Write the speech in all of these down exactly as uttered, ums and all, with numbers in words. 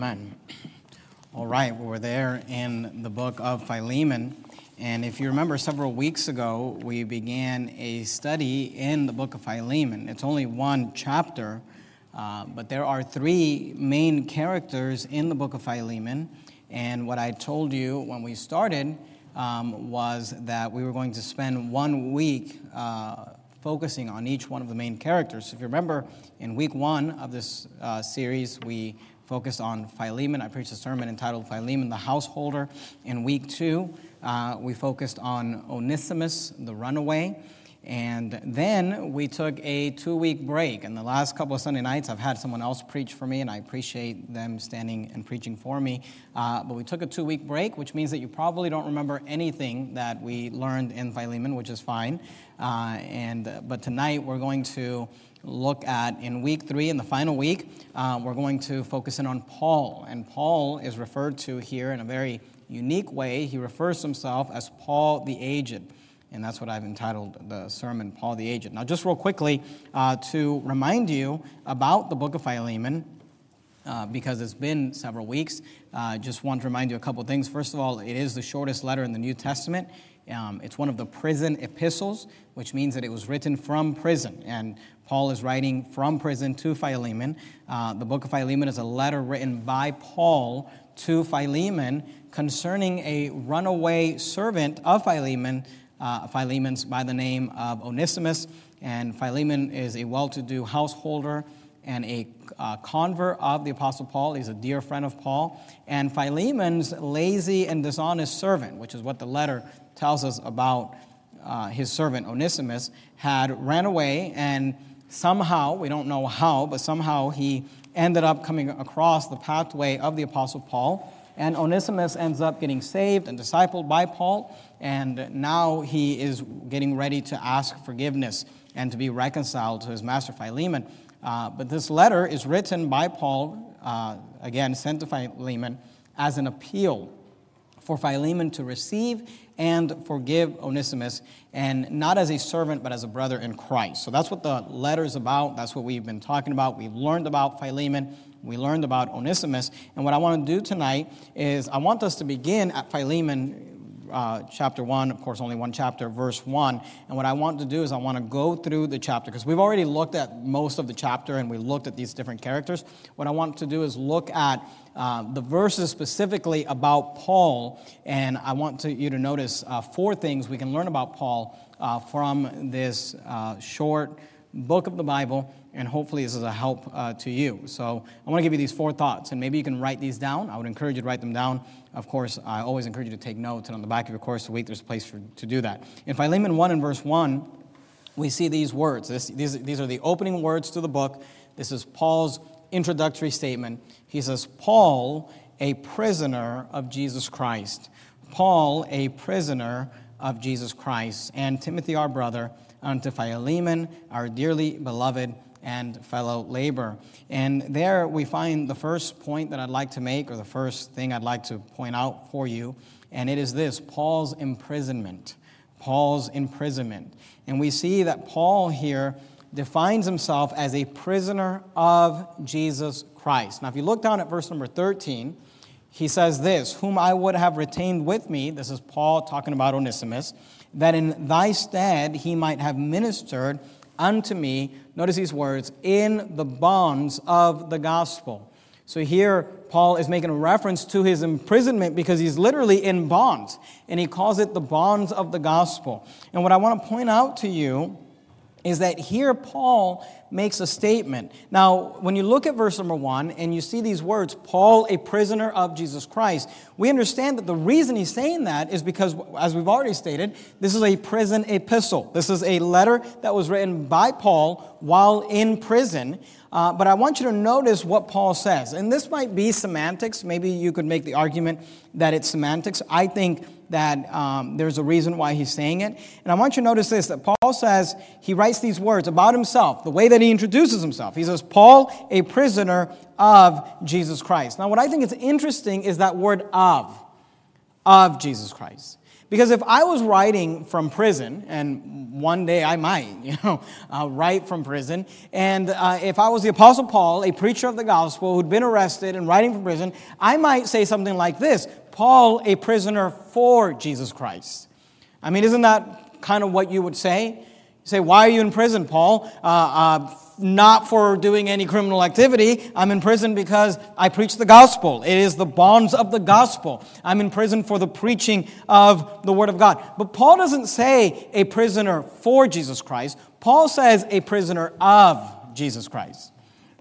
Amen. All right, well, we're there in the book of Philemon. And if you remember, several weeks ago, we began a study in the book of Philemon. It's only one chapter, uh, but there are three main characters in the book of Philemon. And what I told you when we started um, was that we were going to spend one week uh, focusing on each one of the main characters. If you remember, in week one of this uh, series, we focused on Philemon. I preached a sermon entitled Philemon the Householder. In week two, uh, we focused on Onesimus the Runaway. And then we took a two-week break. And the last couple of Sunday nights, I've had someone else preach for me, and I appreciate them standing and preaching for me. Uh, but we took a two-week break, which means that you probably don't remember anything that we learned in Philemon, which is fine. Uh, and uh, But tonight, we're going to look at, in week three, in the final week, uh, we're going to focus in on Paul. And Paul is referred to here in a very unique way. He refers to himself as Paul the Aged. And that's what I've entitled the sermon, Paul the Aged. Now, just real quickly, uh, to remind you about the book of Philemon, uh, because it's been several weeks, I uh, just want to remind you a couple things. First of all, it is the shortest letter in the New Testament. Um, it's one of the prison epistles, which means that it was written from prison. And Paul is writing from prison to Philemon. Uh, the book of Philemon is a letter written by Paul to Philemon concerning a runaway servant of Philemon, uh, Philemon's by the name of Onesimus. And Philemon is a well-to-do householder and a uh, convert of the Apostle Paul. He's a dear friend of Paul. And Philemon's lazy and dishonest servant, which is what the letter tells us about uh, his servant Onesimus, had ran away, and somehow, we don't know how, but somehow he ended up coming across the pathway of the Apostle Paul. And Onesimus ends up getting saved and discipled by Paul, and now he is getting ready to ask forgiveness and to be reconciled to his master Philemon. Uh, but this letter is written by Paul, uh, again, sent to Philemon, as an appeal for Philemon to receive and forgive Onesimus, and not as a servant, but as a brother in Christ. So that's what the letter is about. That's what we've been talking about. We've learned about Philemon. We learned about Onesimus. And what I want to do tonight is I want us to begin at Philemon Uh, chapter one, of course, only one chapter, verse one. And what I want to do is I want to go through the chapter, because we've already looked at most of the chapter and we looked at these different characters. What I want to do is look at uh, the verses specifically about Paul, and I want to, you to notice uh, four things we can learn about Paul uh, from this uh, short book of the Bible, and hopefully this is a help uh, to you. So I want to give you these four thoughts, and maybe you can write these down. I would encourage you to write them down. Of course, I always encourage you to take notes, and on the back of your course a week, there's a place for, to do that. In Philemon one and verse one, we see these words. This, these, these are the opening words to the book. This is Paul's introductory statement. He says, Paul, a prisoner of Jesus Christ. Paul, a prisoner of Jesus Christ. And Timothy, our brother, unto Philemon, our dearly beloved and fellow laborer. And there we find the first point that I'd like to make, or the first thing I'd like to point out for you, and it is this: Paul's imprisonment. Paul's imprisonment. And we see that Paul here defines himself as a prisoner of Jesus Christ. Now, if you look down at verse number thirteen, he says this: whom I would have retained with me, this is Paul talking about Onesimus, that in thy stead he might have ministered unto me, notice these words, in the bonds of the gospel. So here Paul is making a reference to his imprisonment because he's literally in bonds, and he calls it the bonds of the gospel. And what I want to point out to you is that here Paul makes a statement. Now, when you look at verse number one and you see these words, Paul, a prisoner of Jesus Christ, we understand that the reason he's saying that is because, as we've already stated, this is a prison epistle. This is a letter that was written by Paul while in prison. Uh, but I want you to notice what Paul says. And this might be semantics. Maybe you could make the argument that it's semantics. I think that um, there's a reason why he's saying it. And I want you to notice this, that Paul says, he writes these words about himself, the way that he introduces himself. He says, Paul, a prisoner of Jesus Christ. Now, what I think is interesting is that word of. of Jesus Christ. Because if I was writing from prison, and one day I might, you know, uh, write from prison, and uh, if I was the Apostle Paul, a preacher of the gospel who'd been arrested and writing from prison, I might say something like this: Paul, a prisoner for Jesus Christ. I mean, isn't that kind of what you would say? You say, why are you in prison, Paul? Uh, uh, not for doing any criminal activity. I'm in prison because I preach the gospel. It is the bonds of the gospel. I'm in prison for the preaching of the word of God. But Paul doesn't say a prisoner for Jesus Christ. Paul says a prisoner of Jesus Christ.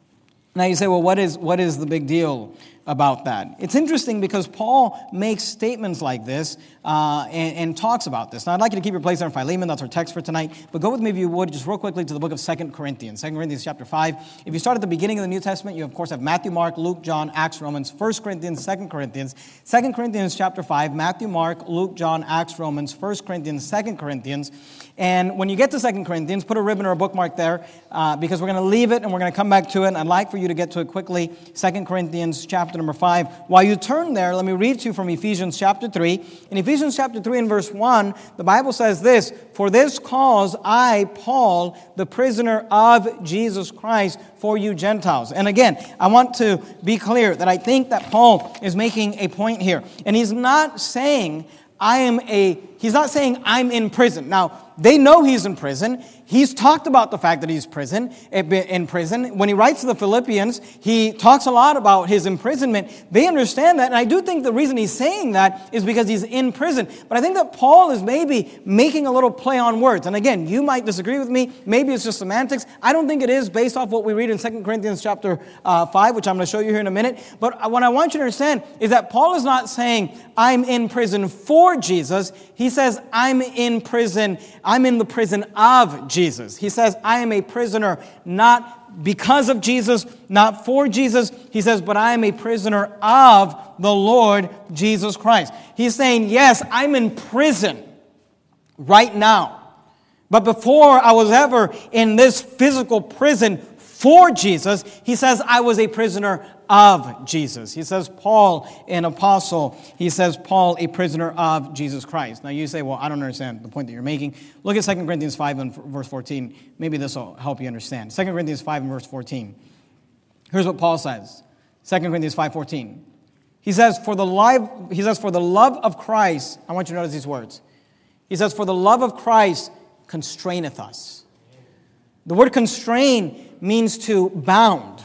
Now you say, well, what is what is the big deal about that? It's interesting because Paul makes statements like this uh, and, and talks about this. Now, I'd like you to keep your place there in Philemon. That's our text for tonight. But go with me, if you would, just real quickly to the book of Second Corinthians. Second Corinthians chapter five. If you start at the beginning of the New Testament, you, of course, have Matthew, Mark, Luke, John, Acts, Romans, First Corinthians, Second Corinthians. Second Corinthians chapter five, Matthew, Mark, Luke, John, Acts, Romans, First Corinthians, Second Corinthians. And when you get to Second Corinthians, put a ribbon or a bookmark there uh, because we're going to leave it and we're going to come back to it. And I'd like for you to get to it quickly. Second Corinthians chapter number five. While you turn there, let me read to you from Ephesians chapter three. In Ephesians chapter three and verse one, the Bible says this: "For this cause I, Paul, the prisoner of Jesus Christ, for you Gentiles." And again, I want to be clear that I think that Paul is making a point here. And he's not saying I am a, he's not saying I'm in prison. Now, they know he's in prison. He's talked about the fact that he's prison, in prison. When he writes to the Philippians, he talks a lot about his imprisonment. They understand that, and I do think the reason he's saying that is because he's in prison. But I think that Paul is maybe making a little play on words. And again, you might disagree with me. Maybe it's just semantics. I don't think it is, based off what we read in Second Corinthians chapter uh, five, which I'm going to show you here in a minute. But what I want you to understand is that Paul is not saying, I'm in prison for Jesus. He says, I'm in prison, I'm in the prison of Jesus. He says, I am a prisoner not because of Jesus, not for Jesus. He says, but I am a prisoner of the Lord Jesus Christ. He's saying, yes, I'm in prison right now. But before I was ever in this physical prison for Jesus, he says, I was a prisoner of Jesus. He says, Paul, an apostle. He says, Paul, a prisoner of Jesus Christ. Now you say, well, I don't understand the point that you're making. Look at Second Corinthians five and verse fourteen. Maybe this will help you understand. Second Corinthians five and verse fourteen. Here's what Paul says. Second Corinthians five fourteen. He says, for the life, he says, for the love of Christ, I want you to notice these words. He says, for the love of Christ constraineth us. The word constrain means to bound,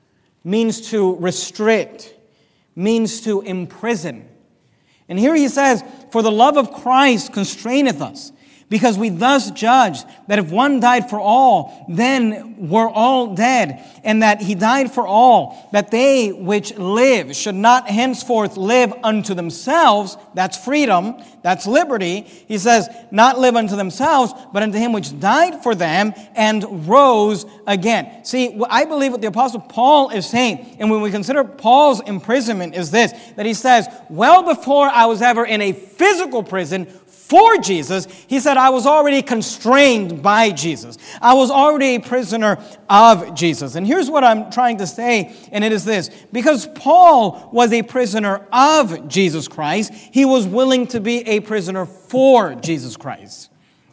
means to restrict, means to imprison. And here he says, for the love of Christ constraineth us, because we thus judge that if one died for all, then we're all dead, and that he died for all, that they which live should not henceforth live unto themselves. That's freedom, that's liberty. He says, not live unto themselves, but unto him which died for them and rose again. See, I believe what the Apostle Paul is saying, and when we consider Paul's imprisonment, is this, that he says, well before I was ever in a physical prison for Jesus, he said, I was already constrained by Jesus. I was already a prisoner of Jesus. And here's what I'm trying to say, and it is this. Because Paul was a prisoner of Jesus Christ, he was willing to be a prisoner for Jesus Christ.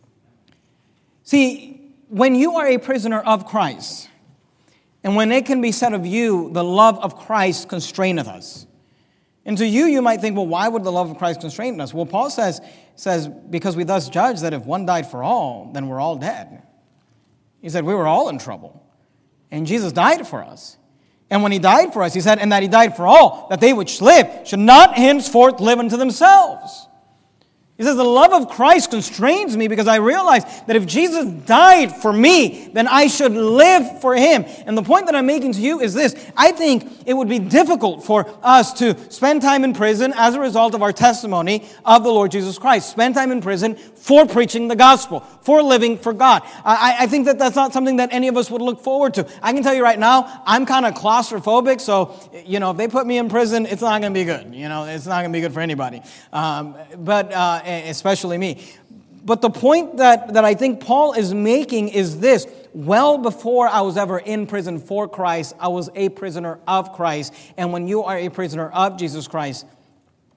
See, when you are a prisoner of Christ, and when it can be said of you, the love of Christ constraineth us. And to you, you might think, well, why would the love of Christ constrain us? Well, Paul says, says, because we thus judge that if one died for all, then we're all dead. He said, we were all in trouble. And Jesus died for us. And when he died for us, he said, and that he died for all, that they which live should not henceforth live unto themselves. He says, the love of Christ constrains me because I realize that if Jesus died for me, then I should live for him. And the point that I'm making to you is this. I think it would be difficult for us to spend time in prison as a result of our testimony of the Lord Jesus Christ. Spend time in prison for preaching the gospel, for living for God. I, I think that that's not something that any of us would look forward to. I can tell you right now, I'm kind of claustrophobic, so, you know, if they put me in prison, it's not going to be good. You know, it's not going to be good for anybody. Um, but... Uh, especially me. But the point that, that I think Paul is making is this. Well before I was ever in prison for Christ, I was a prisoner of Christ. And when you are a prisoner of Jesus Christ,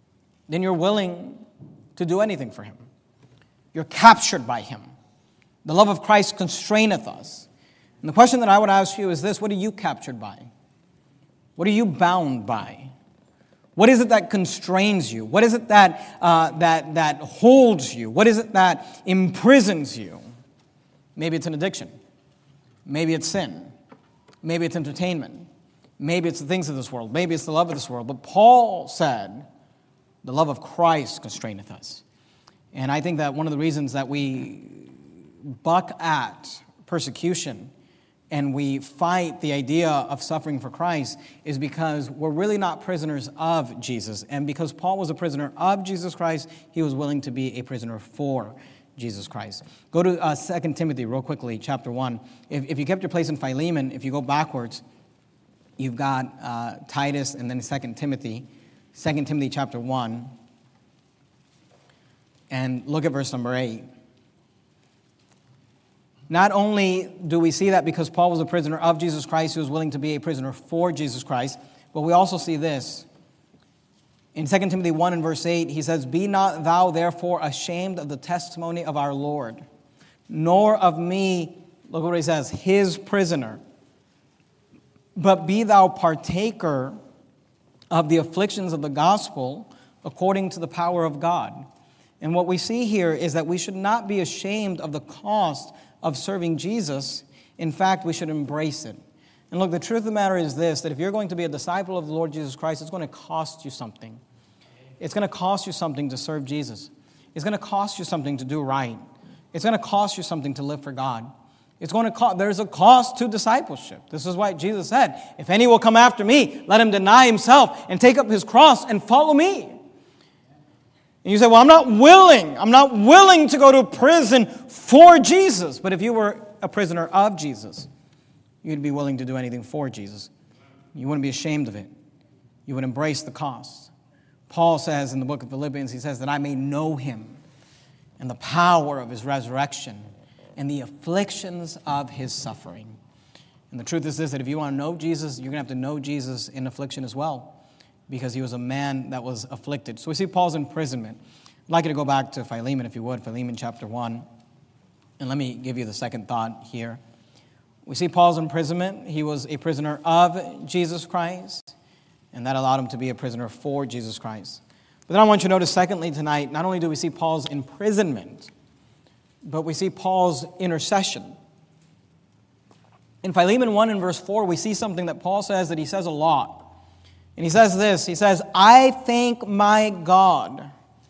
then you're willing to do anything for him. You're captured by him. The love of Christ constraineth us. And the question that I would ask you is this: what are you captured by? What are you bound by? What is it that constrains you? What is it that, uh, that, that holds you? What is it that imprisons you? Maybe it's an addiction. Maybe it's sin. Maybe it's entertainment. Maybe it's the things of this world. Maybe it's the love of this world. But Paul said, the love of Christ constraineth us. And I think that one of the reasons that we buck at persecution and we fight the idea of suffering for Christ is because we're really not prisoners of Jesus. And because Paul was a prisoner of Jesus Christ, he was willing to be a prisoner for Jesus Christ. Go to uh, Second Timothy real quickly, chapter one. If, if you kept your place in Philemon, if you go backwards, you've got uh, Titus and then Second Timothy. Second Timothy chapter one. And look at verse number eight. Not only do we see that because Paul was a prisoner of Jesus Christ, he was willing to be a prisoner for Jesus Christ, but we also see this. In Second Timothy one and verse eight, he says, "Be not thou therefore ashamed of the testimony of our Lord, nor of me," look what he says, "his prisoner, but be thou partaker of the afflictions of the gospel according to the power of God." And what we see here is that we should not be ashamed of the cost of serving Jesus. In fact, we should embrace it. And look, the truth of the matter is this, that if you're going to be a disciple of the Lord Jesus Christ, it's going to cost you something. It's going to cost you something to serve Jesus. It's going to cost you something to do right. It's going to cost you something to live for God. It's going to cost, there's a cost to discipleship. This is why Jesus said, "If any will come after me, let him deny himself and take up his cross and follow me." And you say, "Well, I'm not willing. I'm not willing to go to prison for Jesus." But if you were a prisoner of Jesus, you'd be willing to do anything for Jesus. You wouldn't be ashamed of it. You would embrace the cost. Paul says in the book of Philippians, he says that I may know him and the power of his resurrection and the afflictions of his suffering. And the truth is this, that if you want to know Jesus, you're going to have to know Jesus in affliction as well, because he was a man that was afflicted. So we see Paul's imprisonment. I'd like you to go back to Philemon, if you would, Philemon chapter one. And let me give you the second thought here. We see Paul's imprisonment. He was a prisoner of Jesus Christ, and that allowed him to be a prisoner for Jesus Christ. But then I want you to notice, secondly, tonight, not only do we see Paul's imprisonment, but we see Paul's intercession. In Philemon one and verse four, we see something that Paul says that he says a lot. And he says this, he says, "I thank my God,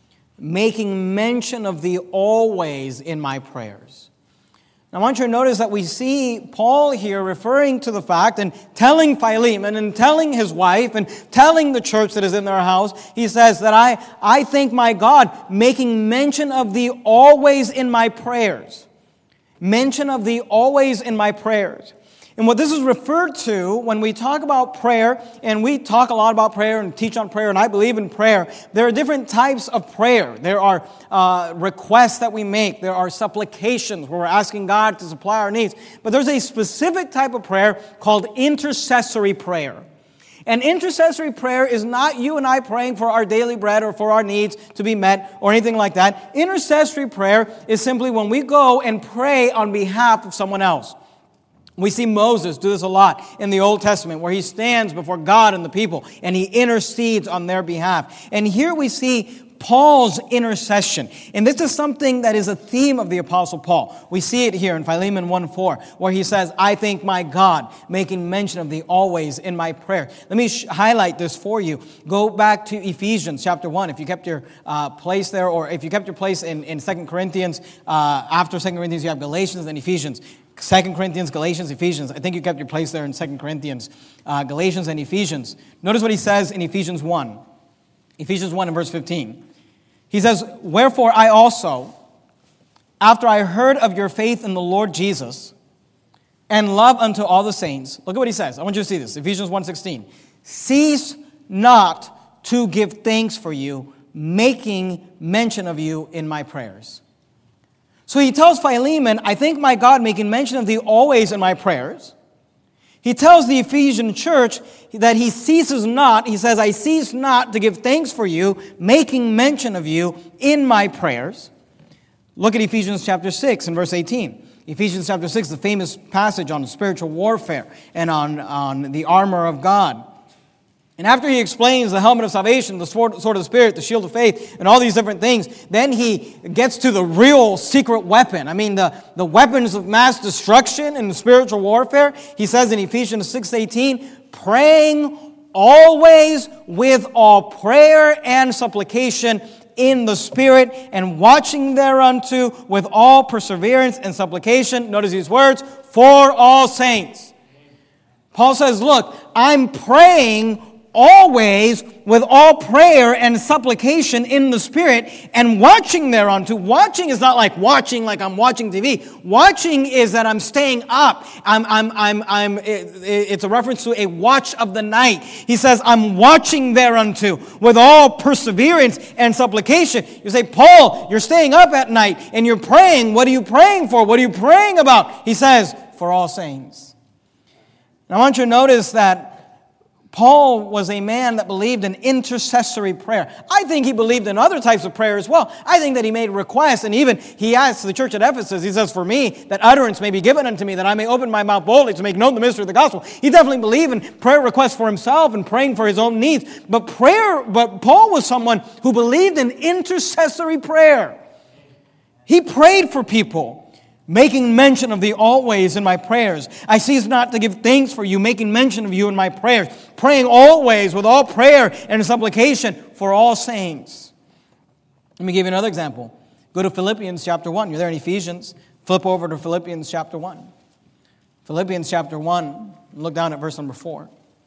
making mention of thee always in my prayers." Now, I want you to notice that we see Paul here referring to the fact and telling Philemon and telling his wife and telling the church that is in their house, he says that I, I thank my God, making mention of thee always in my prayers. Mention of thee always in my prayers. And what this is referred to when we talk about prayer, and we talk a lot about prayer and teach on prayer, and I believe in prayer, there are different types of prayer. There are uh, requests that we make. There are supplications where we're asking God to supply our needs. But there's a specific type of prayer called intercessory prayer. And intercessory prayer is not you and I praying for our daily bread or for our needs to be met or anything like that. Intercessory prayer is simply when we go and pray on behalf of someone else. We see Moses do this a lot in the Old Testament, where he stands before God and the people and he intercedes on their behalf. And here we see Paul's intercession. And this is something that is a theme of the Apostle Paul. We see it here in Philemon one four, where he says, "I thank my God, making mention of thee always in my prayer." Let me sh- highlight this for you. Go back to Ephesians chapter one, if you kept your uh, place there, or if you kept your place in, in Second Corinthians. Uh, after Second Corinthians, you have Galatians and Ephesians. Second Corinthians, Galatians, Ephesians. I think you kept your place there in Second Corinthians, uh, Galatians, and Ephesians. Notice what he says in Ephesians one. Ephesians one and verse fifteen. He says, "Wherefore I also, after I heard of your faith in the Lord Jesus and love unto all the saints," look at what he says. I want you to see this. Ephesians one sixteen. "Cease not to give thanks for you, making mention of you in my prayers." So he tells Philemon, "I thank my God, making mention of thee always in my prayers." He tells the Ephesian church that he ceases not, he says, I cease not to give thanks for you, making mention of you in my prayers. Look at Ephesians chapter six and verse eighteen. Ephesians chapter six, the famous passage on spiritual warfare and on, on the armor of God. And after he explains the helmet of salvation, the sword, sword of the Spirit, the shield of faith, and all these different things, then he gets to the real secret weapon. I mean, the, the weapons of mass destruction in spiritual warfare. He says in Ephesians six eighteen, praying always with all prayer and supplication in the Spirit, and watching thereunto with all perseverance and supplication. Notice these words, for all saints. Paul says, look, I'm praying always with all prayer and supplication in the Spirit, and watching thereunto. Watching is not like watching like I'm watching T V. Watching is that I'm staying up. I'm, I'm, I'm, I'm, it's a reference to a watch of the night. He says, I'm watching thereunto with all perseverance and supplication. You say, Paul, you're staying up at night and you're praying. What are you praying for? What are you praying about? He says, for all saints. And I want you to notice that Paul was a man that believed in intercessory prayer. I think he believed in other types of prayer as well. I think that he made requests, and even he asked the church at Ephesus, he says, for me, that utterance may be given unto me, that I may open my mouth boldly to make known the mystery of the gospel. He definitely believed in prayer requests for himself and praying for his own needs. But prayer, but Paul was someone who believed in intercessory prayer. He prayed for people, making mention of thee always in my prayers. I cease not to give thanks for you, making mention of you in my prayers, praying always with all prayer and supplication for all saints. Let me give you another example. Go to Philippians chapter one. You're there in Ephesians. Flip over to Philippians chapter one. Philippians chapter one. Look down at verse number four.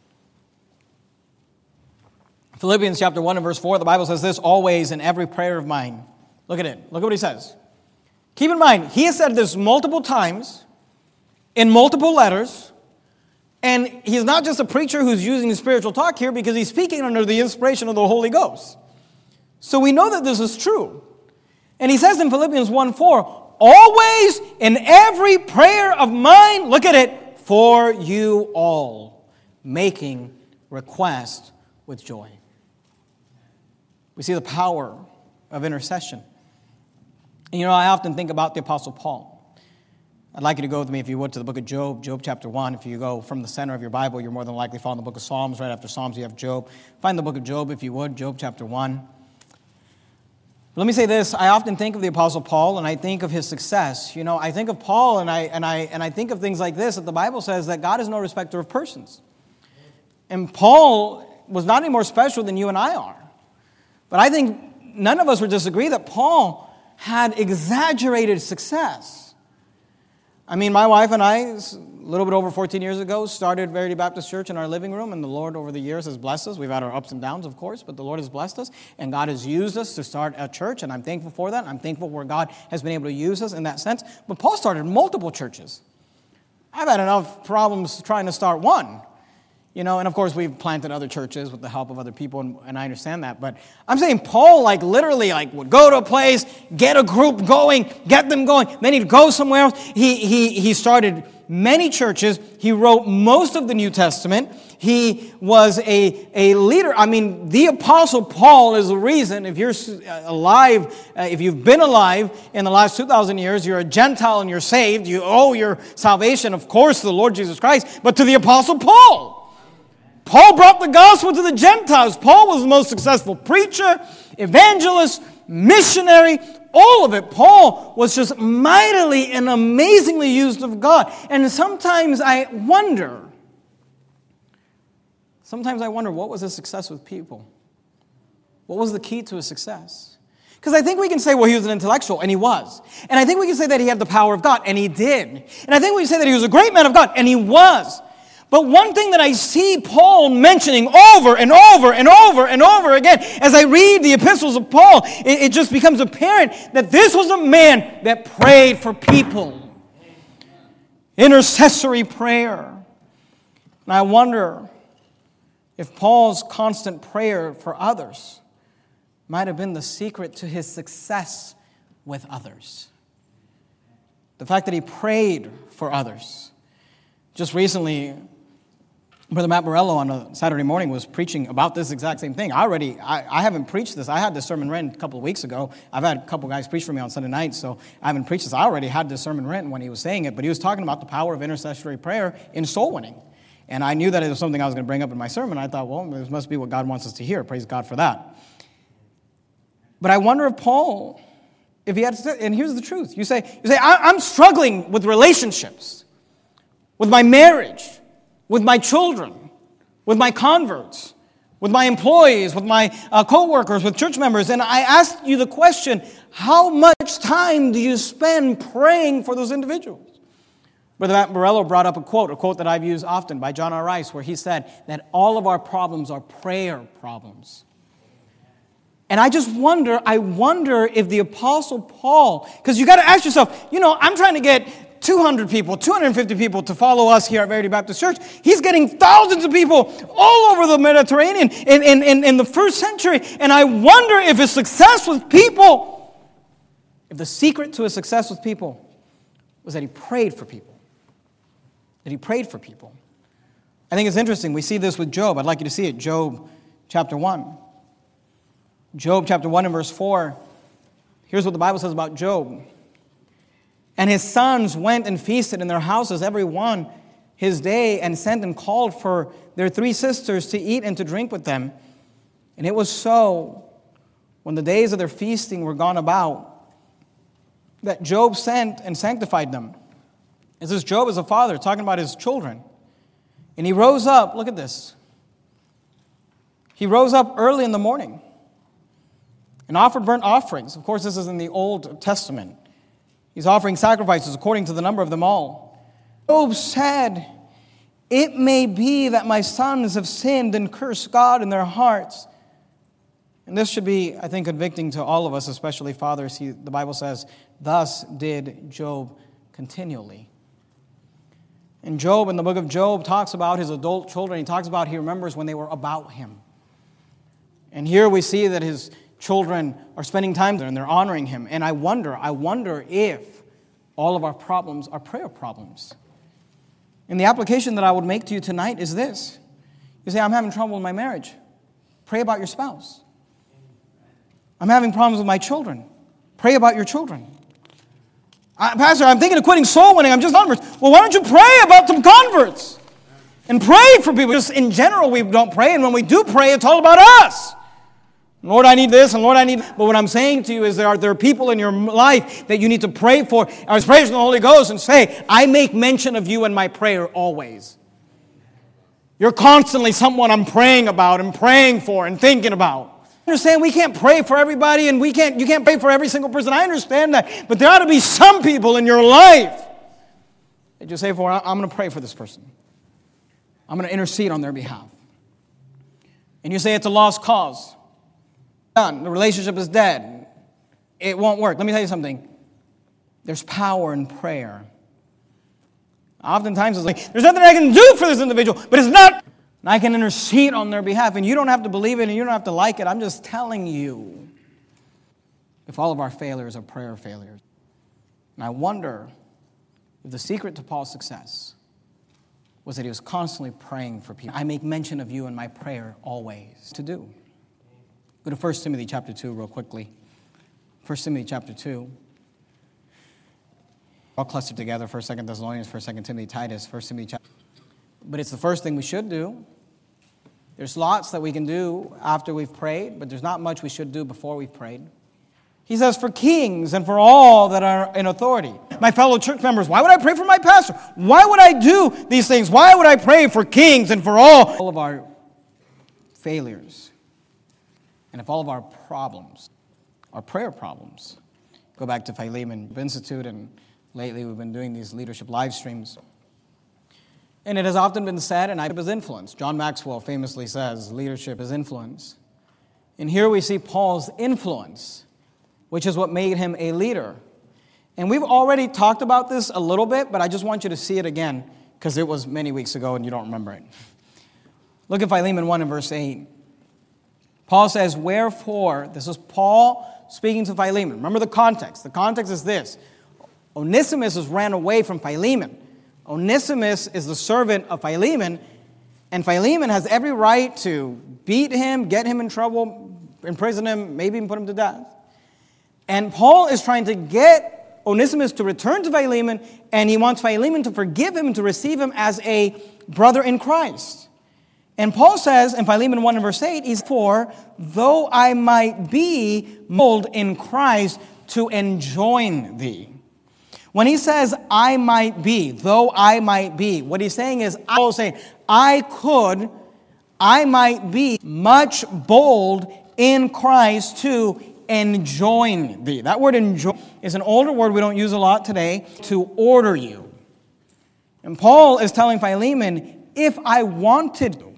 Philippians chapter one and verse four, the Bible says this, always in every prayer of mine. Look at it. Look at what he says. Keep in mind, he has said this multiple times, in multiple letters, and he's not just a preacher who's using spiritual talk here because he's speaking under the inspiration of the Holy Ghost. So we know that this is true. And he says in Philippians one four, always in every prayer of mine, look at it, for you all, making request with joy. We see the power of intercession. And you know, I often think about the Apostle Paul. I'd like you to go with me, if you would, to the book of Job, Job chapter one. If you go from the center of your Bible, you're more than likely following the book of Psalms. Right after Psalms, you have Job. Find the book of Job, if you would, Job chapter one. Let me say this. I often think of the Apostle Paul, and I think of his success. You know, I think of Paul, and I, and I, and I think of things like this, that the Bible says that God is no respecter of persons. And Paul was not any more special than you and I are. But I think none of us would disagree that Paul had exaggerated success. I mean, my wife and I, a little bit over fourteen years ago, started Verity Baptist Church in our living room, and the Lord over the years has blessed us. We've had our ups and downs, of course, but the Lord has blessed us, and God has used us to start a church, and I'm thankful for that. I'm thankful where God has been able to use us in that sense. But Paul started multiple churches. I've had enough problems trying to start one. You know, and of course, we've planted other churches with the help of other people, and, and I understand that. But I'm saying Paul, like, literally, like, would go to a place, get a group going, get them going. Then he'd go somewhere else. He, he, he started many churches. He wrote most of the New Testament. He was a, a leader. I mean, the Apostle Paul is the reason, if you're alive, uh, if you've been alive in the last two thousand years, you're a Gentile and you're saved. You owe your salvation, of course, to the Lord Jesus Christ, but to the Apostle Paul. Paul brought the gospel to the Gentiles. Paul was the most successful preacher, evangelist, missionary, all of it. Paul was just mightily and amazingly used of God. And sometimes I wonder, sometimes I wonder, what was his success with people? What was the key to his success? Because I think we can say, well, he was an intellectual, and he was. And I think we can say that he had the power of God, and he did. And I think we can say that he was a great man of God, and he was. But one thing that I see Paul mentioning over and over and over and over again, as I read the epistles of Paul, it, it just becomes apparent that this was a man that prayed for people. Intercessory prayer. And I wonder if Paul's constant prayer for others might have been the secret to his success with others. The fact that he prayed for others. Just recently, Brother Matt Morello on a Saturday morning was preaching about this exact same thing. I already, I, I haven't preached this. I had this sermon written a couple of weeks ago. I've had a couple guys preach for me on Sunday nights, so I haven't preached this. I already had this sermon written when he was saying it, but he was talking about the power of intercessory prayer in soul winning. And I knew that it was something I was going to bring up in my sermon. I thought, well, this must be what God wants us to hear. Praise God for that. But I wonder if Paul, if he had to, and here's the truth. You say, you say, I'm struggling with relationships, with my marriage, with my children, with my converts, with my employees, with my uh, co-workers, with church members. And I asked you the question, how much time do you spend praying for those individuals? Brother Matt Morello brought up a quote, a quote that I've used often by John R. Rice, where he said that all of our problems are prayer problems. And I just wonder, I wonder if the Apostle Paul, because you got to ask yourself, you know, I'm trying to get two hundred people, two hundred fifty people to follow us here at Verity Baptist Church. He's getting thousands of people all over the Mediterranean in, in, in, in the first century. And I wonder if his success with people, if the secret to his success with people was that he prayed for people. That he prayed for people. I think it's interesting. We see this with Job. I'd like you to see it. Job chapter one. Job chapter one and verse four. Here's what the Bible says about Job. And his sons went and feasted in their houses, every one his day, and sent and called for their three sisters to eat and to drink with them. And it was so, when the days of their feasting were gone about, that Job sent and sanctified them. This is Job as a father, talking about his children. And he rose up, look at this. He rose up early in the morning and offered burnt offerings. Of course, this is in the Old Testament. He's offering sacrifices according to the number of them all. Job said, "It may be that my sons have sinned and cursed God in their hearts." And this should be, I think, convicting to all of us, especially fathers. He, the Bible says, "Thus did Job continually." And Job, in the book of Job, talks about his adult children. He talks about, he remembers when they were about him. And here we see that his children are spending time there and they're honoring him. And I wonder, I wonder if all of our problems are prayer problems. And the application that I would make to you tonight is this. You say, I'm having trouble in my marriage. Pray about your spouse. I'm having problems with my children. Pray about your children. I, Pastor, I'm thinking of quitting soul winning. I'm just onwards. Well, why don't you pray about some converts? And pray for people. Just in general, we don't pray. And when we do pray, it's all about us. Lord, I need this, and Lord, I need... But what I'm saying to you is there are, there are people in your life that you need to pray for. I was praying to the Holy Ghost and say, I make mention of you in my prayer always. You're constantly someone I'm praying about and praying for and thinking about. I understand we can't pray for everybody, and we can't. you can't pray for every single person. I understand that. But there ought to be some people in your life that you say, for, I'm going to pray for this person. I'm going to intercede on their behalf. And you say it's a lost cause. Done. The relationship is dead. It won't work. Let me tell you something. There's power in prayer. Oftentimes it's like, there's nothing I can do for this individual, but it's not. And I can intercede on their behalf, and you don't have to believe it, and you don't have to like it. I'm just telling you, if all of our failures are prayer failures. And I wonder if the secret to Paul's success was that he was constantly praying for people. I make mention of you in my prayer always to do. Go to First Timothy chapter two real quickly. First Timothy chapter two. All clustered together, First, Second Thessalonians, First, Second Timothy, Titus, First Timothy chapter. But it's the first thing we should do. There's lots that we can do after we've prayed, but there's not much we should do before we've prayed. He says, for kings and for all that are in authority. My fellow church members, why would I pray for my pastor? Why would I do these things? Why would I pray for kings and for all? All of our failures. And if all of our problems are prayer problems, go back to Philemon Institute, and lately we've been doing these leadership live streams. And it has often been said, and leadership is influence. John Maxwell famously says, leadership is influence. And here we see Paul's influence, which is what made him a leader. And we've already talked about this a little bit, but I just want you to see it again, because it was many weeks ago and you don't remember it. Look at Philemon one and verse eight. Paul says, wherefore, this is Paul speaking to Philemon. Remember the context. The context is this. Onesimus has ran away from Philemon. Onesimus is the servant of Philemon, And Philemon has every right to beat him, get him in trouble, imprison him, maybe even put him to death. And Paul is trying to get Onesimus to return to Philemon, and he wants Philemon to forgive him and to receive him as a brother in Christ. And Paul says in Philemon one and verse eight, he's for, though I might be molded in Christ to enjoin thee. When he says, I might be, though I might be, what he's saying is, I will say, I could, I might be much bold in Christ to enjoin thee. That word enjoin is an older word we don't use a lot today, to order you. And Paul is telling Philemon, if I wanted to,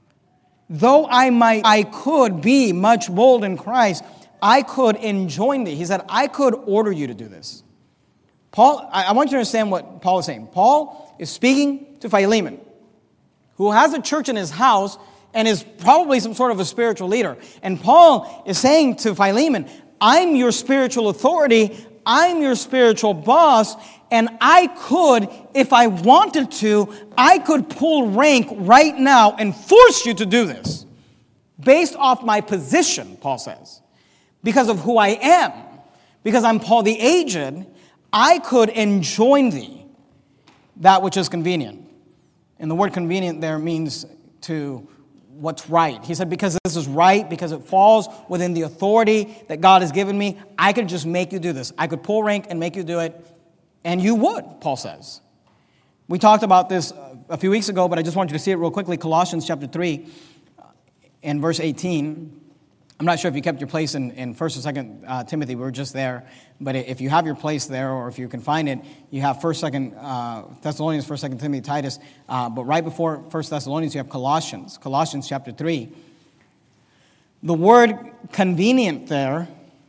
though I might, I could be much bold in Christ, I could enjoin thee. He said, I could order you to do this. Paul, I want you to understand what Paul is saying. Paul is speaking to Philemon, who has a church in his house and is probably some sort of a spiritual leader. And Paul is saying to Philemon, I'm your spiritual authority, I'm your spiritual boss, and I could, if I wanted to, I could pull rank right now and force you to do this. Based off my position, Paul says. Because of who I am. Because I'm Paul the aged, I could enjoin thee that which is convenient. And the word convenient there means to what's right. He said, because this is right, because it falls within the authority that God has given me, I could just make you do this. I could pull rank and make you do it, and you would, Paul says. We talked about this a few weeks ago, but I just want you to see it real quickly. Colossians chapter three and verse eighteen. I'm not sure if you kept your place in, in First or Second uh, Timothy. We were just there. But if you have your place there, or if you can find it, you have First, Second uh, Thessalonians, First, Second Timothy, Titus. Uh, but right before First Thessalonians, you have Colossians. Colossians chapter three. The word convenient there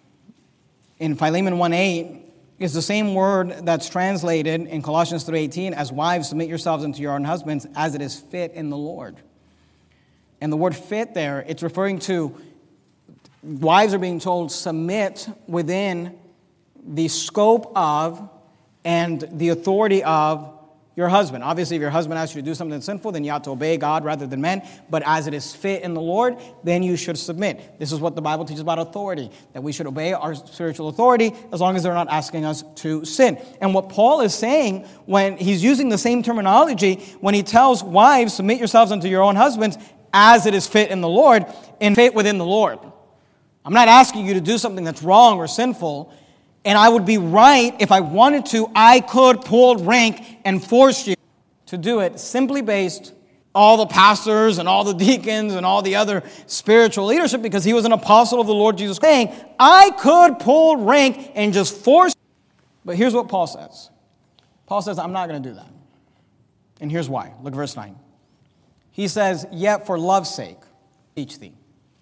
in Philemon one eight is the same word that's translated in Colossians three eighteen as wives, submit yourselves unto your own husbands as it is fit in the Lord. And the word fit there, it's referring to wives are being told, submit within the scope of and the authority of your husband. Obviously, if your husband asks you to do something sinful, then you ought to obey God rather than men. But as it is fit in the Lord, then you should submit. This is what the Bible teaches about authority, that we should obey our spiritual authority as long as they're not asking us to sin. And what Paul is saying when he's using the same terminology, when he tells wives, submit yourselves unto your own husbands as it is fit in the Lord, and fit within the Lord. I'm not asking you to do something that's wrong or sinful, and I would be right if I wanted to. I could pull rank and force you to do it simply based all the pastors and all the deacons and all the other spiritual leadership, because he was an apostle of the Lord Jesus, saying, I could pull rank and just force. But here's what Paul says. Paul says, I'm not going to do that. And here's why. Look at verse nine. He says, yet for love's sake, teach thee.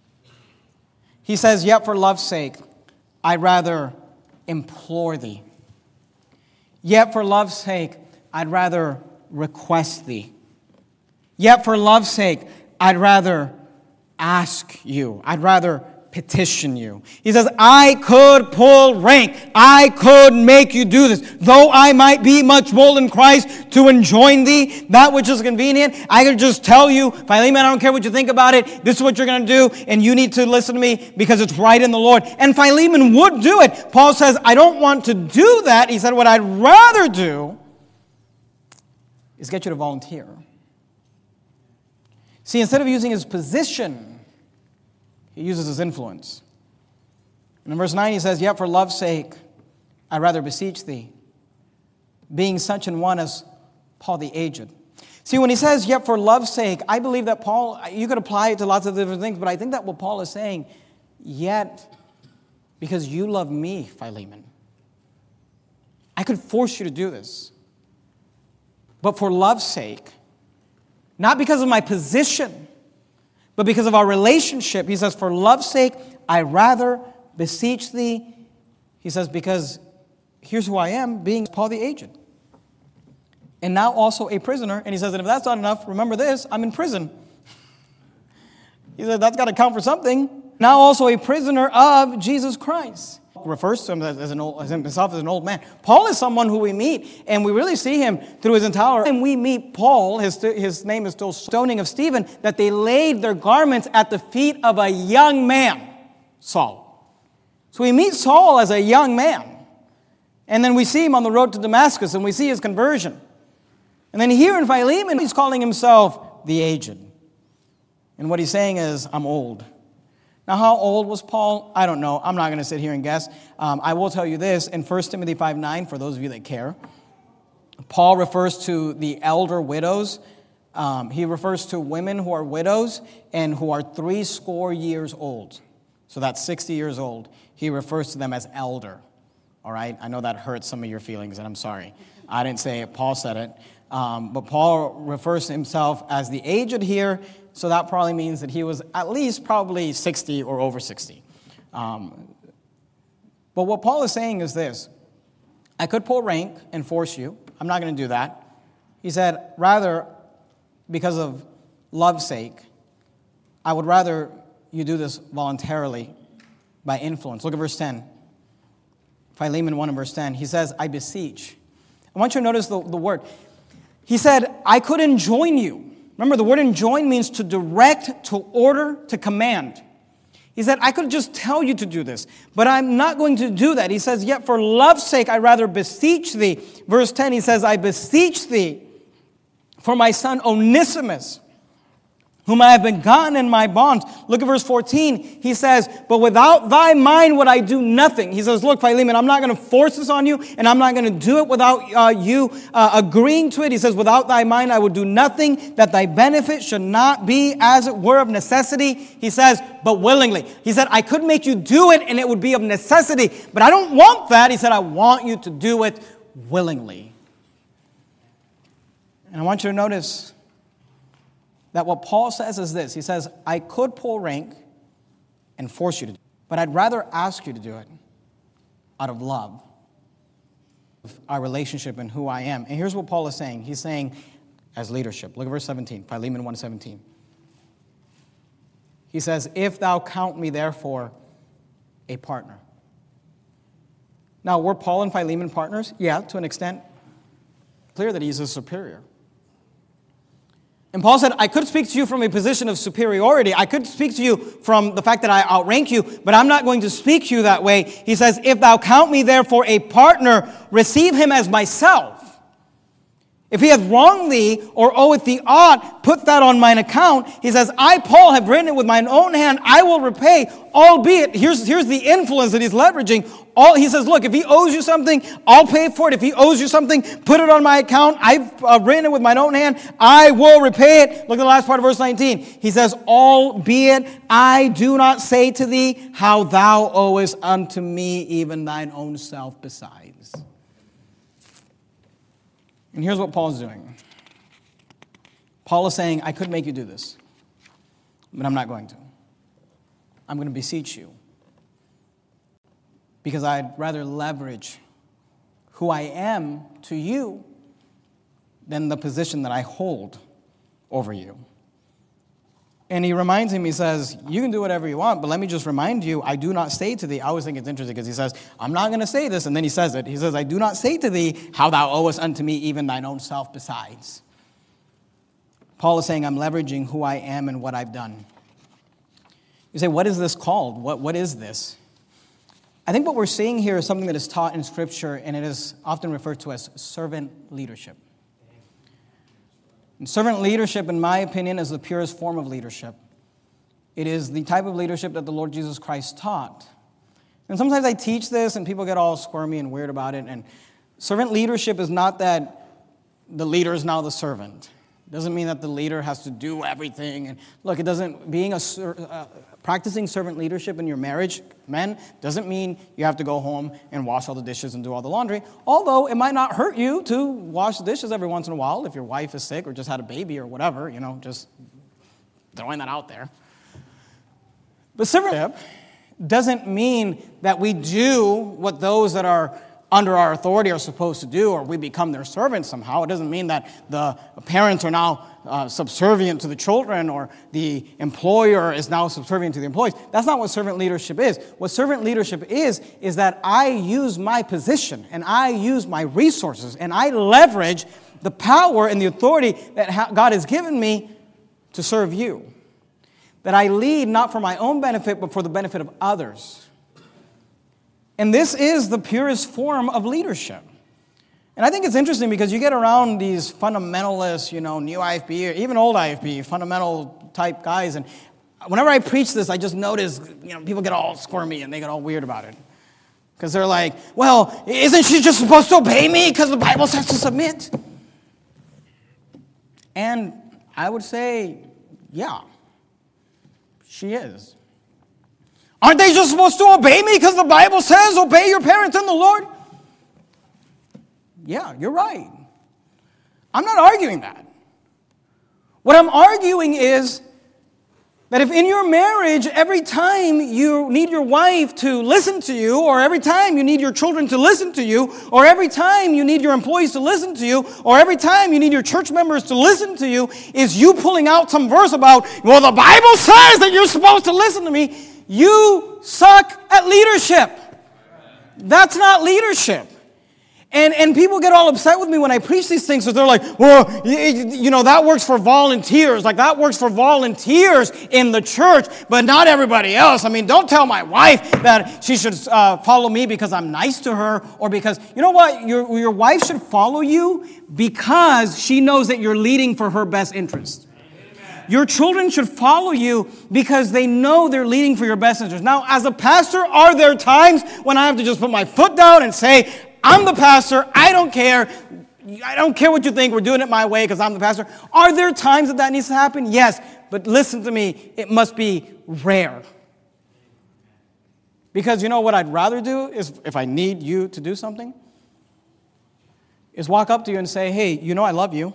He says, yet for love's sake, I'd rather implore thee. Yet for love's sake, I'd rather request thee. Yet for love's sake, I'd rather ask you. I'd rather petition you. He says, I could pull rank. I could make you do this. Though I might be much bold in Christ to enjoin thee that which is convenient, I could just tell you, Philemon, I don't care what you think about it. This is what you're going to do, and you need to listen to me because it's right in the Lord. And Philemon would do it. Paul says, I don't want to do that. He said, what I'd rather do is get you to volunteer. See, instead of using his position, he uses his influence. And in verse nine he says, yet for love's sake, I rather beseech thee, being such an one as Paul the aged. See, when he says, yet for love's sake, I believe that Paul, you could apply it to lots of different things, but I think that what Paul is saying, yet because you love me, Philemon, I could force you to do this. But for love's sake, not because of my position, but because of our relationship, he says, for love's sake, I rather beseech thee. He says, because here's who I am, being Paul the aged. And now also a prisoner. And he says, and if that's not enough, remember this, I'm in prison. He said, that's got to count for something. Now also a prisoner of Jesus Christ. refers to him as an old, as himself as an old man. Paul is someone who we meet, and we really see him through his entire. And we meet Paul, his, his name is still stoning of Stephen, that they laid their garments at the feet of a young man, Saul. So we meet Saul as a young man. And then we see him on the road to Damascus, and we see his conversion. And then here in Philemon, he's calling himself the aged. And what he's saying is, I'm old. Now, how old was Paul? I don't know. I'm not going to sit here and guess. Um, I will tell you this, in First Timothy five nine, for those of you that care, Paul refers to the elder widows. Um, he refers to women who are widows and who are three score years old. So that's sixty years old. He refers to them as elder. All right? I know that hurts some of your feelings, and I'm sorry. I didn't say it. Paul said it. Um, but Paul refers to himself as the aged here, so that probably means that he was at least probably sixty or over sixty. Um, but what Paul is saying is this. I could pull rank and force you. I'm not going to do that. He said, rather, because of love's sake, I would rather you do this voluntarily by influence. Look at verse ten. Philemon one and verse ten. He says, I beseech. I want you to notice the, the word. He said, I could enjoin you. Remember, the word enjoin means to direct, to order, to command. He said, I could just tell you to do this, but I'm not going to do that. He says, yet for love's sake, I rather beseech thee. Verse ten, he says, I beseech thee for my son Onesimus, whom I have begotten in my bonds. Look at verse fourteen. He says, but without thy mind would I do nothing. He says, look, Philemon, I'm not going to force this on you, and I'm not going to do it without uh, you uh, agreeing to it. He says, without thy mind I would do nothing, that thy benefit should not be as it were of necessity. He says, but willingly. He said, I could make you do it, and it would be of necessity, but I don't want that. He said, I want you to do it willingly. And I want you to notice that what Paul says is this. He says, I could pull rank and force you to do it, but I'd rather ask you to do it out of love, our relationship and who I am. And here's what Paul is saying. He's saying, as leadership. Look at verse seventeen, Philemon one seventeen. He says, if thou count me therefore a partner. Now, were Paul and Philemon partners? Yeah, to an extent. Clear that he's a superior. And Paul said, I could speak to you from a position of superiority. I could speak to you from the fact that I outrank you, but I'm not going to speak to you that way. He says, if thou count me therefore a partner, receive him as myself. If he hath wronged thee or oweth thee aught, put that on mine account. He says, I, Paul, have written it with mine own hand. I will repay, albeit, here's, here's the influence that he's leveraging. All, he says, look, if he owes you something, I'll pay for it. If he owes you something, put it on my account. I've uh, written it with mine own hand. I will repay it. Look at the last part of verse nineteen. He says, albeit I do not say to thee how thou owest unto me even thine own self besides. And here's what Paul's doing. Paul is saying, I could make you do this, but I'm not going to. I'm going to beseech you because I'd rather leverage who I am to you than the position that I hold over you. And he reminds him, he says, you can do whatever you want, but let me just remind you, I do not say to thee, I always think it's interesting because he says, I'm not going to say this, and then he says it. He says, I do not say to thee how thou owest unto me even thine own self besides. Paul is saying, I'm leveraging who I am and what I've done. You say, what is this called? What, what is this? I think what we're seeing here is something that is taught in Scripture, and it is often referred to as servant leadership. And servant leadership, in my opinion, is the purest form of leadership. It is the type of leadership that the Lord Jesus Christ taught. And sometimes I teach this, and people get all squirmy and weird about it. And servant leadership is not that the leader is now the servant. It doesn't mean that the leader has to do everything. And look, it doesn't, being a, uh, practicing servant leadership in your marriage, men, doesn't mean you have to go home and wash all the dishes and do all the laundry. Although it might not hurt you to wash the dishes every once in a while if your wife is sick or just had a baby or whatever, you know, just throwing that out there. But servantship doesn't mean that we do what those that are under our authority are supposed to do, or we become their servants somehow. It doesn't mean that the parents are now uh, subservient to the children, or the employer is now subservient to the employees. That's not what servant leadership is. What servant leadership is, is that I use my position, and I use my resources, and I leverage the power and the authority that God has given me to serve you. That I lead not for my own benefit, but for the benefit of others. And this is the purest form of leadership. And I think it's interesting because you get around these fundamentalists, you know, new I F B, or even old I F B, fundamental type guys. And whenever I preach this, I just notice, you know, people get all squirmy and they get all weird about it. Because they're like, well, isn't she just supposed to obey me because the Bible says to submit? And I would say, yeah, she is. Aren't they just supposed to obey me because the Bible says obey your parents in the Lord? Yeah, you're right. I'm not arguing that. What I'm arguing is that if in your marriage, every time you need your wife to listen to you, or every time you need your children to listen to you, or every time you need your employees to listen to you, or every time you need your church members to listen to you, is you pulling out some verse about, well, the Bible says that you're supposed to listen to me, you suck at leadership. That's not leadership. And and people get all upset with me when I preach these things, because they're like, well, you, you know, that works for volunteers. Like, that works for volunteers in the church, but not everybody else. I mean, don't tell my wife that she should uh, follow me because I'm nice to her, or because, you know what, your, your wife should follow you because she knows that you're leading for her best interest. Your children should follow you because they know they're leading for your best interest. Now, as a pastor, are there times when I have to just put my foot down and say, I'm the pastor, I don't care, I don't care what you think, we're doing it my way because I'm the pastor? Are there times that that needs to happen? Yes, but listen to me, it must be rare. Because you know what I'd rather do is, if I need you to do something, is walk up to you and say, hey, you know I love you.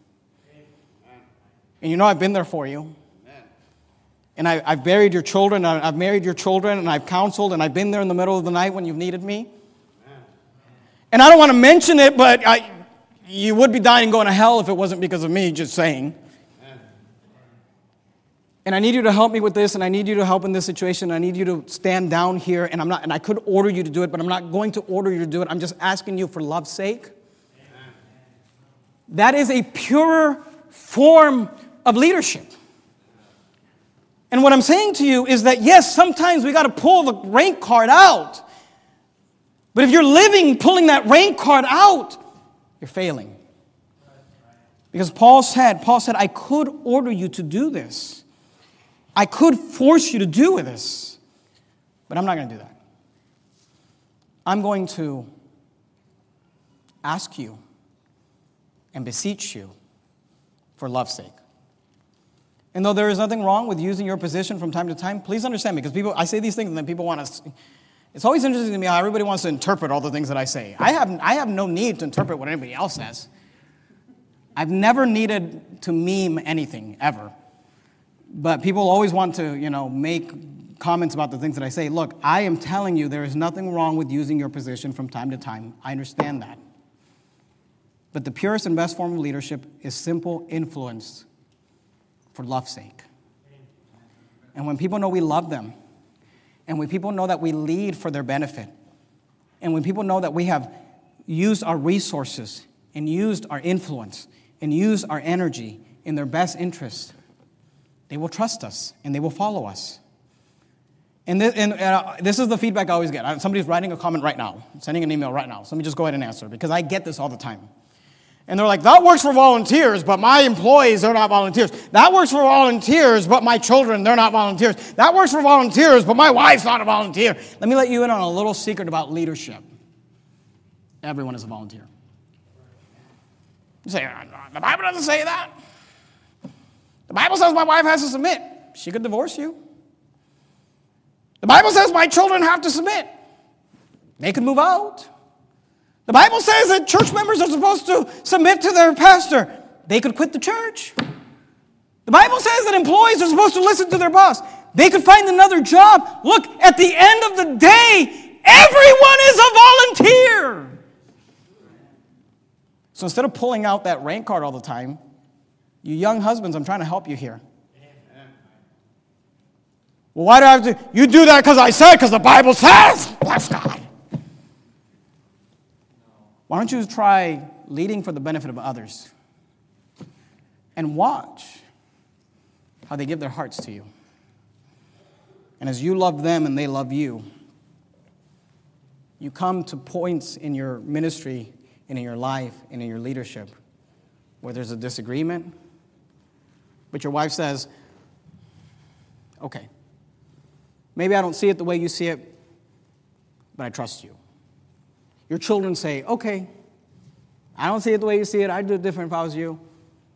And you know I've been there for you. And I, I've buried your children, and I've married your children, and I've counseled, and I've been there in the middle of the night when you've needed me. And I don't want to mention it, but I, you would be dying and going to hell if it wasn't because of me just saying. And I need you to help me with this, and I need you to help in this situation. I need you to stand down here, and I'm not, and I could order you to do it, but I'm not going to order you to do it. I'm just asking you for love's sake. Amen. That is a pure form of leadership. And what I'm saying to you is that, yes, sometimes we got to pull the rank card out. But if you're living pulling that rank card out, you're failing. Because Paul said, Paul said, I could order you to do this. I could force you to do this. But I'm not going to do that. I'm going to ask you and beseech you for love's sake. And though there is nothing wrong with using your position from time to time, please understand me, because people, I say these things and then people want to, it's always interesting to me how everybody wants to interpret all the things that I say. I have, I have no need to interpret what anybody else says. I've never needed to meme anything, ever. But people always want to, you know, make comments about the things that I say. Look, I am telling you there is nothing wrong with using your position from time to time. I understand that. But the purest and best form of leadership is simple influence for love's sake. And when people know we love them, and when people know that we lead for their benefit, and when people know that we have used our resources and used our influence and used our energy in their best interest, they will trust us and they will follow us. And this, and, uh, this is the feedback I always get. Somebody's writing a comment right now, sending an email right now. So let me just go ahead and answer, because I get this all the time. And they're like, that works for volunteers, but my employees, they're not volunteers. That works for volunteers, but my children, they're not volunteers. That works for volunteers, but my wife's not a volunteer. Let me let you in on a little secret about leadership. Everyone is a volunteer. You say, the Bible doesn't say that. The Bible says my wife has to submit. She could divorce you. The Bible says my children have to submit. They could move out. The Bible says that church members are supposed to submit to their pastor. They could quit the church. The Bible says that employees are supposed to listen to their boss. They could find another job. Look, at the end of the day, Everyone is a volunteer. So instead of pulling out that rank card all the time, you young husbands, I'm trying to help you here. Well, why do I have to? You do that because I said, because the Bible says. Bless God. Why don't you try leading for the benefit of others and watch how they give their hearts to you. And as you love them and they love you, you come to points in your ministry and in your life and in your leadership where there's a disagreement, but your wife says, okay, maybe I don't see it the way you see it, but I trust you. Your children say, okay, I don't see it the way you see it. I'd do it different if I was you.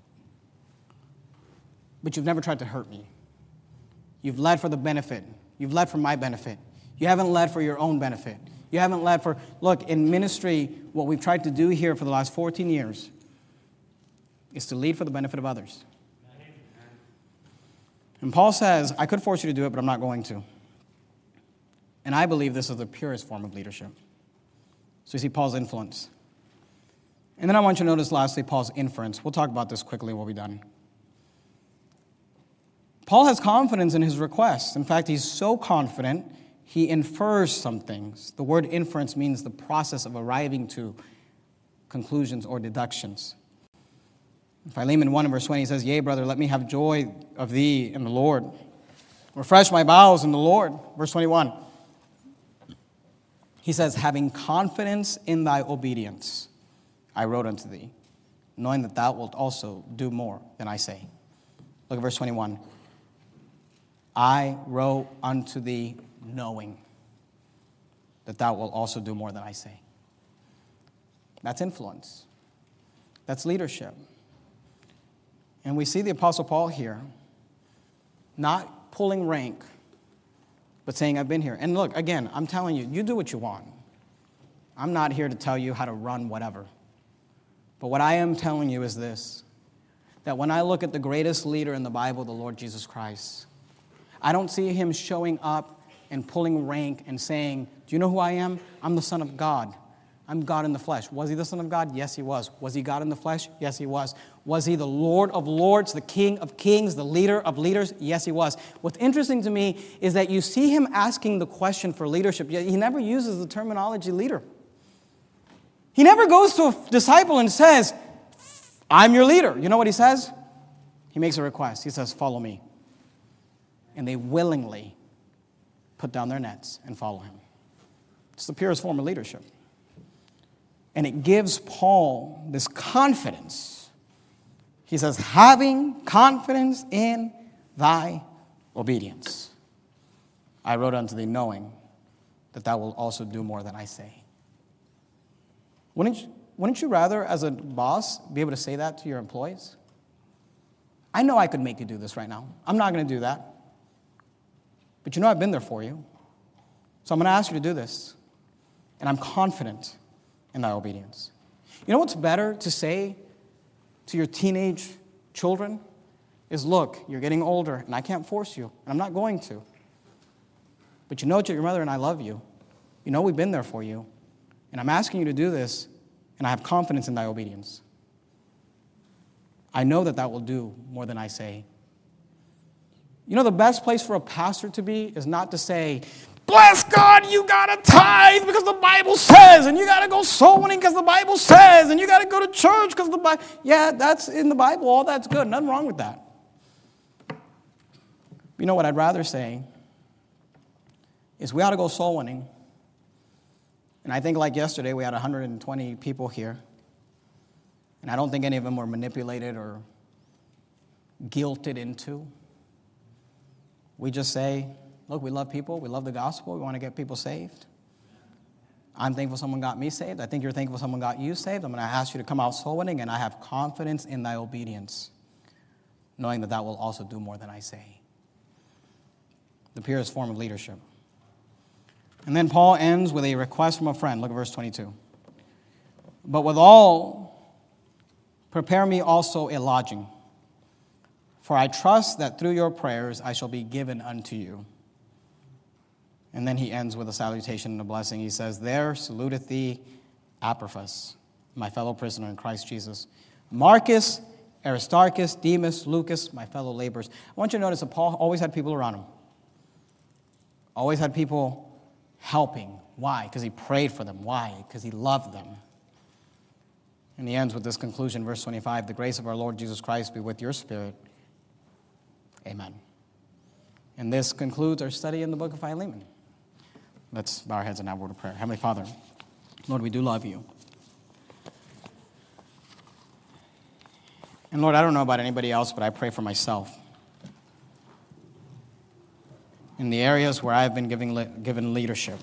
But you've never tried to hurt me. You've led for the benefit. You've led for my benefit. You haven't led for your own benefit. You haven't led for, look, in ministry, what we've tried to do here for the last fourteen years is to lead for the benefit of others. And Paul says, I could force you to do it, but I'm not going to. And I believe this is the purest form of leadership. So you see Paul's influence. And then I want you to notice, lastly, Paul's inference. We'll talk about this quickly, we'll be done. Paul has confidence in his requests. In fact, he's so confident, he infers some things. The word inference means the process of arriving to conclusions or deductions. In Philemon one and verse twenty, he says, Yea, brother, let me have joy of thee in the Lord. Refresh my bowels in the Lord. Verse twenty-one. He says, having confidence in thy obedience, I wrote unto thee, knowing that thou wilt also do more than I say. Look at verse twenty-one. I wrote unto thee, knowing that thou wilt also do more than I say. That's influence. That's leadership. And we see the Apostle Paul here, not pulling rank, but saying, I've been here. And look, again, I'm telling you, you do what you want. I'm not here to tell you how to run whatever. But what I am telling you is this, that when I look at the greatest leader in the Bible, the Lord Jesus Christ, I don't see him showing up and pulling rank and saying, do you know who I am? I'm the Son of God. I'm God in the flesh. Was he the Son of God? Yes, he was. Was he God in the flesh? Yes, he was. Was he the Lord of lords, the King of kings, the leader of leaders? Yes, he was. What's interesting to me is that you see him asking the question for leadership, yet he never uses the terminology leader. He never goes to a disciple and says, I'm your leader. You know what he says? He makes a request. He says, follow me. And they willingly put down their nets and follow him. It's the purest form of leadership. And it gives Paul this confidence. He says, having confidence in thy obedience, I wrote unto thee, knowing that thou wilt also do more than I say. Wouldn't you, wouldn't you rather, as a boss, be able to say that to your employees? I know I could make you do this right now. I'm not going to do that. But you know I've been there for you. So I'm going to ask you to do this. And I'm confident in thy obedience. You know what's better to say to your teenage children is, look, you're getting older, and I can't force you, and I'm not going to. But you know that your mother and I love you. You know we've been there for you. And I'm asking you to do this, and I have confidence in thy obedience. I know that thou will do more than I say. You know, the best place for a pastor to be is not to say, bless God, you got to tithe because the Bible says, and you got to go soul winning because the Bible says, and you got to go to church because the Bible, yeah, that's in the Bible, all that's good, nothing wrong with that. You know what I'd rather say is we ought to go soul winning. And I think like yesterday we had one hundred twenty people here, and I don't think any of them were manipulated or guilted into. We just say, look, we love people. We love the gospel. We want to get people saved. I'm thankful someone got me saved. I think you're thankful someone got you saved. I'm going to ask you to come out soul winning, and I have confidence in thy obedience, knowing that thou will also do more than I say. The purest form of leadership. And then Paul ends with a request from a friend. Look at verse twenty-two. But withal, prepare me also a lodging. For I trust that through your prayers I shall be given unto you. And then he ends with a salutation and a blessing. He says, there saluteth thee Epaphras, my fellow prisoner in Christ Jesus. Marcus, Aristarchus, Demas, Lucas, my fellow laborers. I want you to notice that Paul always had people around him. Always had people helping. Why? Because he prayed for them. Why? Because he loved them. And he ends with this conclusion, verse twenty-five, the grace of our Lord Jesus Christ be with your spirit. Amen. And this concludes our study in the book of Philemon. Let's bow our heads and have a word of prayer. Heavenly Father, Lord, we do love you. And Lord, I don't know about anybody else, but I pray for myself. In the areas where I've been giving, given leadership,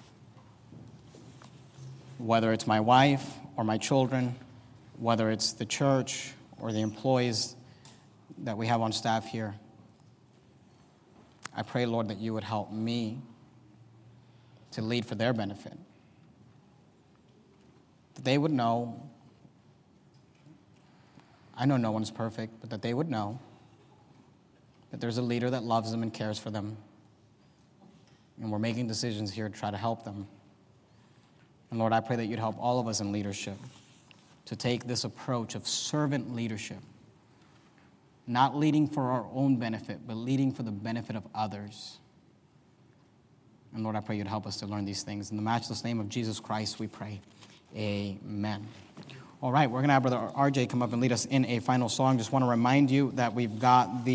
whether it's my wife or my children, whether it's the church or the employees that we have on staff here, I pray, Lord, that you would help me to lead for their benefit. That they would know, I know no one's perfect, but that they would know that there's a leader that loves them and cares for them. And we're making decisions here to try to help them. And Lord, I pray that you'd help all of us in leadership to take this approach of servant leadership, not leading for our own benefit, but leading for the benefit of others. And Lord, I pray you'd help us to learn these things. In the matchless name of Jesus Christ, we pray. Amen. All right, we're going to have Brother R J come up and lead us in a final song. Just want to remind you that we've got the